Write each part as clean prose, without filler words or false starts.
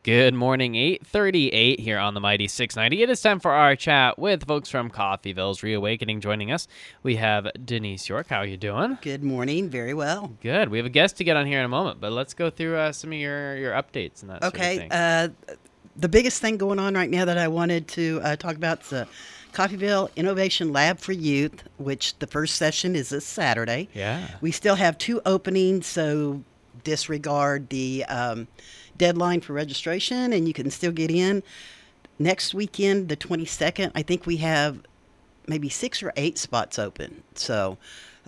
Good morning, 8:38 here on the Mighty 690. It is time for our chat with folks from Coffeyville's Reawakening joining us. We have Denise York. How are you doing? Good morning. Very well. Good. We have a guest to get on here in a moment, but let's go through some of your updates and that sort of thing. The biggest thing going on right now that I wanted to talk about is the Coffeyville Innovation Lab for Youth, which the first session is this Saturday. Yeah. We still have 2 openings, so disregard the deadline for registration, and you can still get in. Next weekend, the 22nd, I think we have maybe 6 or 8 spots open. So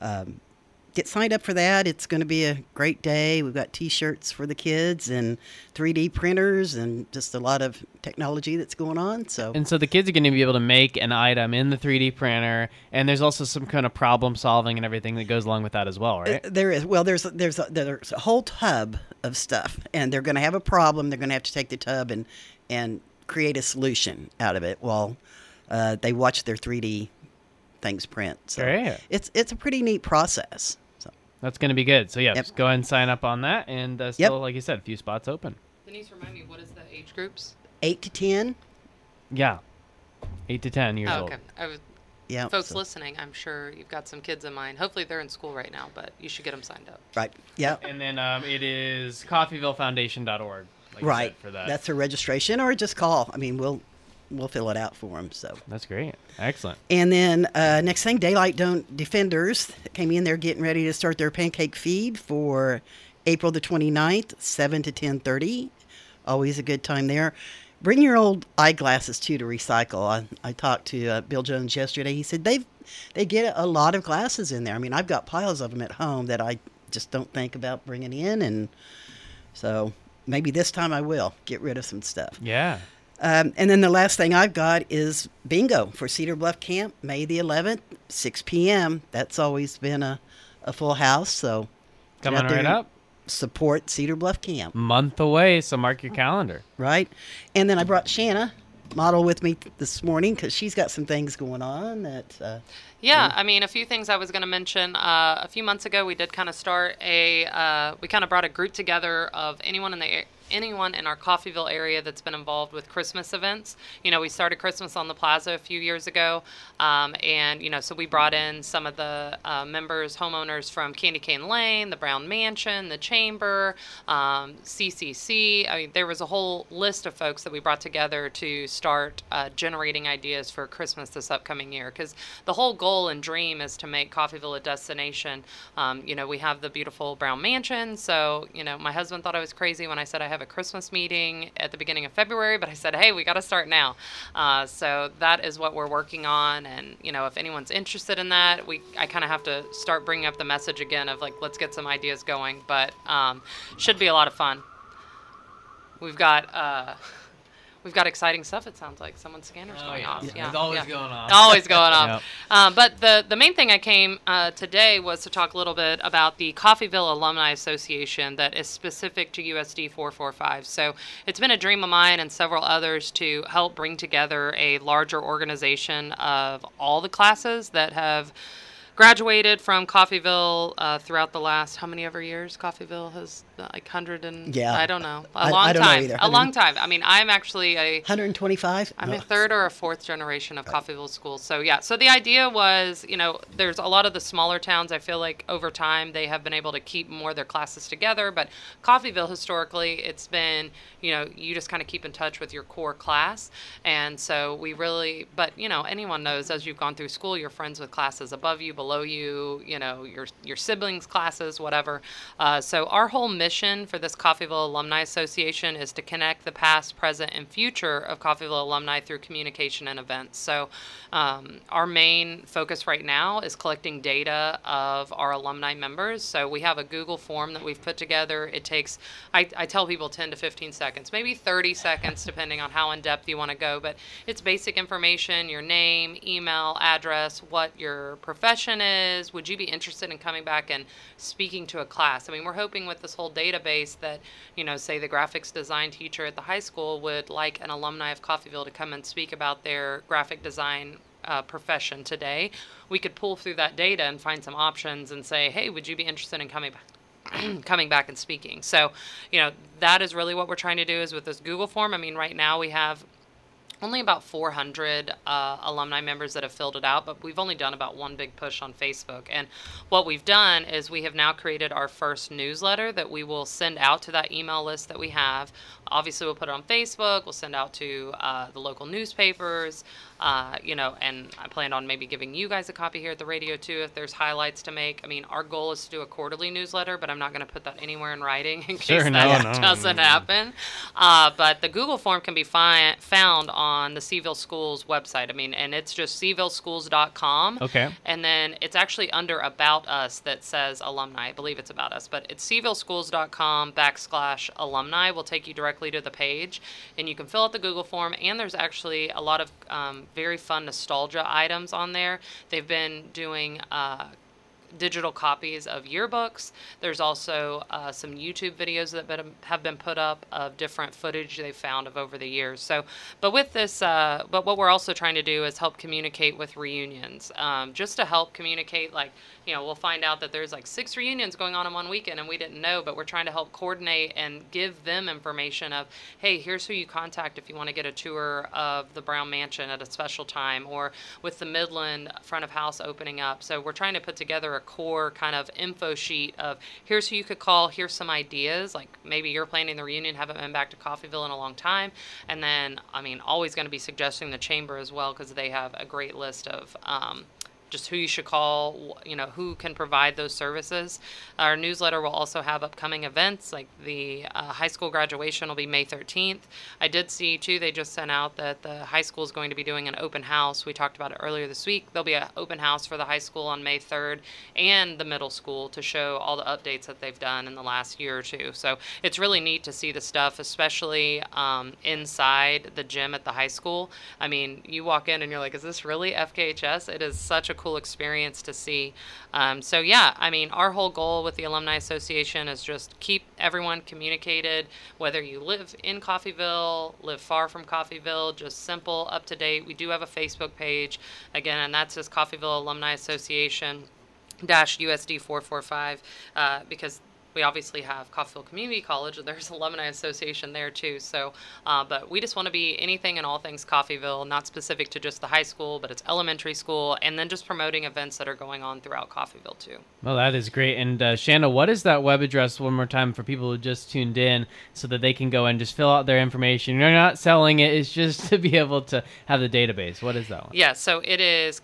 get signed up for that. It's going to be a great day. We've got T-shirts for the kids and 3D printers and just a lot of technology that's going on. So the kids are going to be able to make an item in the 3D printer, and there's also some kind of problem solving and everything that goes along with that as well, right? There is. Well, there's a whole tub of stuff, and they're going to have a problem. They're going to have to take the tub and create a solution out of it while they watch their 3D things print. So Great. It's a pretty neat process. So That's going to be good. So, yeah, Yep. just go ahead and sign up on that, and still, like you said, a few spots open. Denise, remind me, what is the age groups? 8 to 10. Yeah, 8 to 10 years Oh, old. okay. Yeah. Folks so- listening, I'm sure you've got some kids in mind. Hopefully they're in school right now, but you should get them signed up. Right. Yeah. And then it is coffeyvillefoundation.org. Like you Right. said, for that. That's a registration, or just call. I mean, we'll fill it out for them. So. That's great. Excellent. And then next thing, Daylight Defenders came in. They're getting ready to start their pancake feed for April the 29th, 7 to 10:30. Always a good time there. Bring your old eyeglasses, too, to recycle. I talked to Bill Jones yesterday. He said they get a lot of glasses in there. I mean, I've got piles of them at home that I just don't think about bringing in. And so maybe this time I will get rid of some stuff. Yeah. And then the last thing I've got is bingo for Cedar Bluff Camp, May the 11th, 6 p.m. That's always been a full house. So get Coming out there right and up. Support Cedar Bluff Camp. Month away, so mark your calendar. Right. And then I brought Shanna Model with me this morning because she's got some things going on that... Yeah, I mean, a few things I was going to mention. A few months ago, we did kind of start we kind of brought a group together of anyone in our Coffeyville area that's been involved with Christmas events. You know, we started Christmas on the Plaza a few years ago, and, you know, so we brought in some of the members, homeowners from Candy Cane Lane, the Brown Mansion, the Chamber, CCC. I mean, there was a whole list of folks that we brought together to start generating ideas for Christmas this upcoming year, because the whole goal and dream is to make Coffeyville a destination. You know, we have the beautiful Brown Mansion, so, you know, my husband thought I was crazy when I said I have a Christmas meeting at the beginning of February, but I said, hey, we got to start now. So that is what we're working on, and, you know, if anyone's interested in that, I kind of have to start bringing up the message again of, like, let's get some ideas going, but should be a lot of fun. We've got exciting stuff, it sounds like. Someone's scanner's going off. Yeah. It's always going on. Always going off. But the main thing I came today was to talk a little bit about the Coffeyville Alumni Association that is specific to USD 445. So it's been a dream of mine and several others to help bring together a larger organization of all the classes that have graduated from Coffeyville throughout the last, how many ever years Coffeyville has, like 100 and, Yeah. I don't know, I long don't know time. either. A long time. I mean, I'm actually 125? I'm a third or a fourth generation of Coffeyville schools. So, yeah. So the idea was, you know, there's a lot of the smaller towns, I feel like over time they have been able to keep more of their classes together. But Coffeyville, historically, it's been, you know, you just kind of keep in touch with your core class. And so we really, but, you know, anyone knows as you've gone through school, you're friends with classes above you, below you, you know, your siblings' classes, whatever. So our whole mission for this Coffeyville Alumni Association is to connect the past, present, and future of Coffeyville alumni through communication and events. So our main focus right now is collecting data of our alumni members. So we have a Google form that we've put together. It takes, I tell people 10 to 15 seconds, maybe 30 seconds, depending on how in-depth you want to go. But it's basic information, your name, email, address, what your profession is. Would you be interested in coming back and speaking to a class? I mean, we're hoping with this whole database that, you know, say the graphics design teacher at the high school would like an alumni of Coffeyville to come and speak about their graphic design profession today. We could pull through that data and find some options and say, hey, would you be interested in coming back? coming back and speaking. So, that is really what we're trying to do is with this Google form. I mean, right now we have only about 400 alumni members that have filled it out, but we've only done about one big push on Facebook. And what we've done is we have now created our first newsletter that we will send out to that email list that we have. Obviously, we'll put it on Facebook. We'll send out to the local newspapers, and I plan on maybe giving you guys a copy here at the radio too if there's highlights to make. I mean, our goal is to do a quarterly newsletter, but I'm not going to put that anywhere in writing in case that doesn't happen. But the Google form can be found on the Seville Schools website. I mean, and it's just sevilleschools.com. Okay. And then it's actually under About Us that says alumni. I believe it's About Us, but it's sevilleschools.com/alumni will take you directly to the page, and you can fill out the Google form. And there's actually a lot of very fun nostalgia items on there. They've been doing digital copies of yearbooks. There's also some YouTube videos that have been put up of different footage they found of over the years. So, but with this, but what we're also trying to do is help communicate with reunions, just to help communicate. Like, we'll find out that there's like 6 reunions going on in one weekend and we didn't know, but we're trying to help coordinate and give them information of, hey, here's who you contact if you want to get a tour of the Brown Mansion at a special time, or with the Midland front of house opening up. So we're trying to put together a core kind of info sheet of here's who you could call, here's some ideas, like maybe you're planning the reunion, haven't been back to Coffeyville in a long time, and then, I mean, always going to be suggesting the chamber as well, because they have a great list of just who you should call, who can provide those services. Our newsletter will also have upcoming events, like the high school graduation will be May 13th. I did see, too, they just sent out that the high school is going to be doing an open house. We talked about it earlier this week. There'll be an open house for the high school on May 3rd and the middle school to show all the updates that they've done in the last year or two. So it's really neat to see the stuff, especially inside the gym at the high school. I mean, you walk in and you're like, is this really FKHS? It is such a cool experience to see. So yeah, I mean, our whole goal with the Alumni Association is just keep everyone communicated, whether you live in Coffeyville, live far from Coffeyville, just simple, up to date. We do have a Facebook page, again, and that's just Coffeyville Alumni Association -USD 445, because we obviously have Coffeyville Community College, and there's Alumni Association there too. So, but we just want to be anything and all things Coffeyville, not specific to just the high school, but it's elementary school, and then just promoting events that are going on throughout Coffeyville too. Well, that is great. And Shanna, what is that web address one more time for people who just tuned in, so that they can go and just fill out their information? You're not selling it; it's just to be able to have the database. What is that one? Yeah, so it is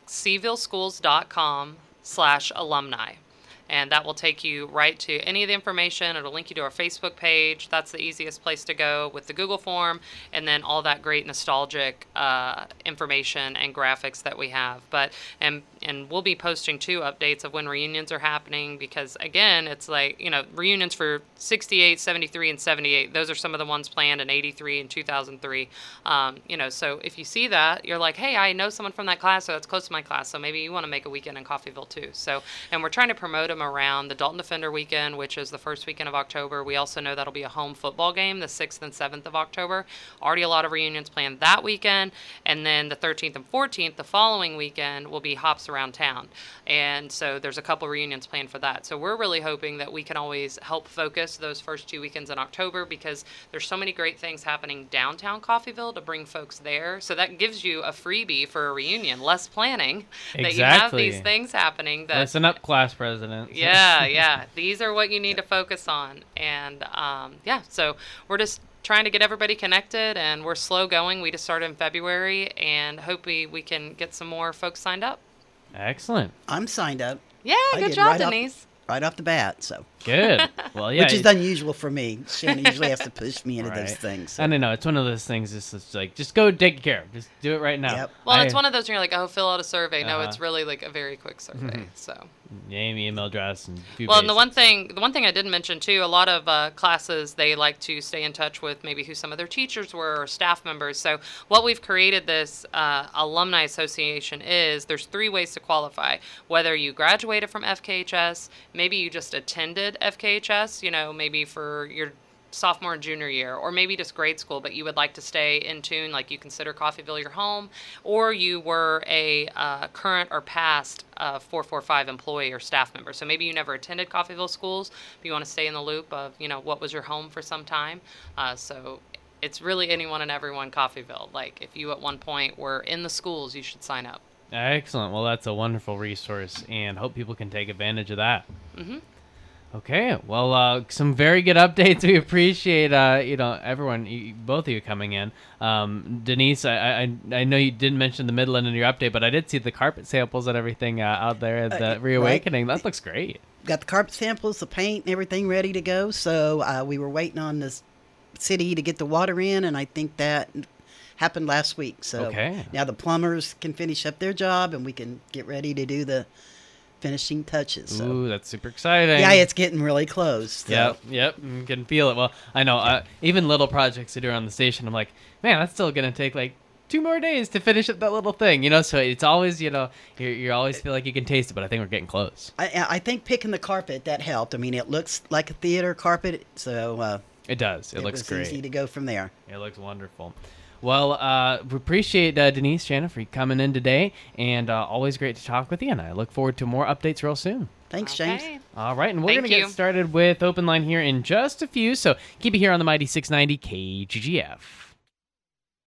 sevilleschools.com/alumni. And that will take you right to any of the information. It'll link you to our Facebook page. That's the easiest place to go with the Google form, and then all that great nostalgic information and graphics that we have. But and we'll be posting too updates of when reunions are happening, because again, it's like, reunions for 68, 73, and 78. Those are some of the ones planned in 83 and 2003. So if you see that, you're like, hey, I know someone from that class, so that's close to my class, so maybe you want to make a weekend in Coffeyville too. So, and we're trying to promote them around the Dalton Defender weekend, which is the first weekend of October. We also know that'll be a home football game the 6th and 7th of October. Already a lot of reunions planned that weekend. And then the 13th and 14th, the following weekend, will be hops around town. And so there's a couple reunions planned for that. So we're really hoping that we can always help focus those first 2 weekends in October, because there's so many great things happening downtown Coffeyville to bring folks there. So that gives you a freebie for a reunion, less planning, that you have these things happening. Listen up, class president. Yeah. These are what you need to focus on. And so we're just trying to get everybody connected, and we're slow going. We just started in February, and hope we can get some more folks signed up. Excellent. I'm signed up. Yeah, good job, Denise. Right off the bat, so. Good. Well, yeah. Which is unusual for me. Shannon usually has to push me into those things. So. I don't know. It's one of those things. It's like, just go take care of. Just do it right now. Yep. Well, it's one of those where you're like, oh, fill out a survey. No, it's really like a very quick survey. So. Name, email address, and and the one thing I did mention too, a lot of classes, they like to stay in touch with maybe who some of their teachers were or staff members. So what we've created this alumni association is, there's 3 ways to qualify. Whether you graduated from FKHS, maybe you just attended FKHS, maybe for your sophomore and junior year, or maybe just grade school, but you would like to stay in tune, like you consider Coffeyville your home, or you were a current or past 445 employee or staff member. So maybe you never attended Coffeyville schools, but you want to stay in the loop of, what was your home for some time. So it's really anyone and everyone Coffeyville. Like if you at one point were in the schools, you should sign up. Excellent. Well, that's a wonderful resource, and hope people can take advantage of that. Mm-hmm. Okay. Well, some very good updates. We appreciate, everyone, both of you coming in. Denise, I know you didn't mention the Midland in your update, but I did see the carpet samples and everything out there at the Reawakening. Right. That looks great. Got the carpet samples, the paint, and everything ready to go. So we were waiting on the city to get the water in, and I think that happened last week. So now the plumbers can finish up their job, and we can get ready to do the finishing touches. So. Ooh, that's super exciting. Yeah, it's getting really close. So. Yep, you can feel it. Well, I know, even little projects to do around the station, I'm like, man, that's still going to take like 2 more days to finish up that little thing, so it's always, you always feel like you can taste it, but I think we're getting close. I think picking the carpet, that helped. I mean, it looks like a theater carpet, so... it does. It looks great. It was easy to go from there. It looks wonderful. Well, we appreciate Denise, Shanna, for coming in today, and always great to talk with you, and I look forward to more updates real soon. Thanks, James. All right, and we're going to get started with Open Line here in just a few, so keep it here on the Mighty 690 KGGF.